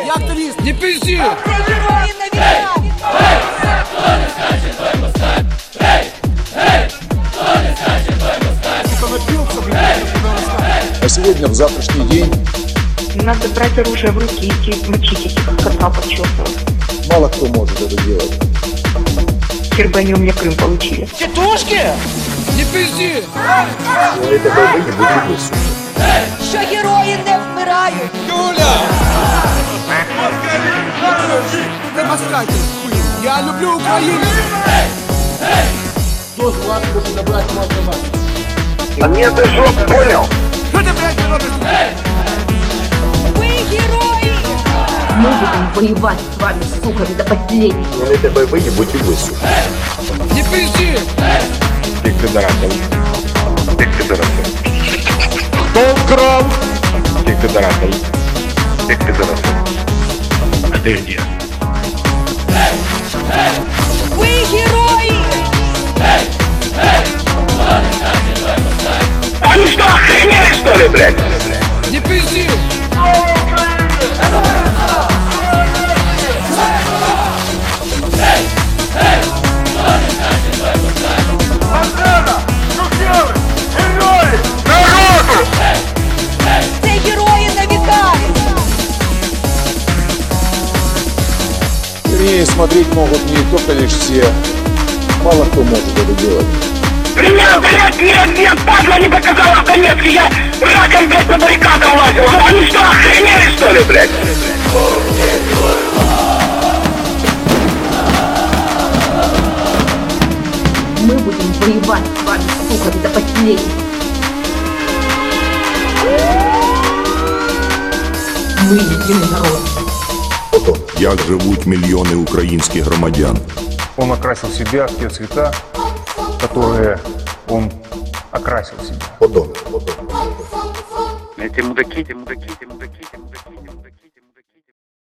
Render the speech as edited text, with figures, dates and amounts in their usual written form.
Я активіст. Не пизди! Герої на війна! А сегодня, в завтрашний день, Надо брать оружие в руки и идти мочить этих кота почесывать. мало кто может это делать. Теперь бы они у меня Крым получили. Тітушки! Не пизди! Що герої не вмирають! Не москайте, хуй. Я люблю Україну. Хто з вас може забрати мой автомат? Нет, ты что, понял? Що ти, блядь, робиш? Ви герої! Мы будем воевать с вами, суками, до последнего. Они тебя выебут и высу. Не пизди! Ты пидорасов. Ты пидорасов. Кто украл? Ты пидорасов. Ты пидорасов. А ты где? Ви герої! Они что, охренели, что ли, блядь? Не пизди! Це герої на віка! Вернее, смотреть могут не только лишь все. Мало кто может это делать. Меня, блядь, нет, падла не показала в Донецке, я раком, блядь, по баррикадам лазил. Они что, охренели, что ли, блядь? Мы будем воевать с вами, суками, до последнего. Мы единый народ. Як живуть мільйони українських громадян. Он окрасил себя в те цвета, которые он окрасил себя. Подонок. Эти мудаки.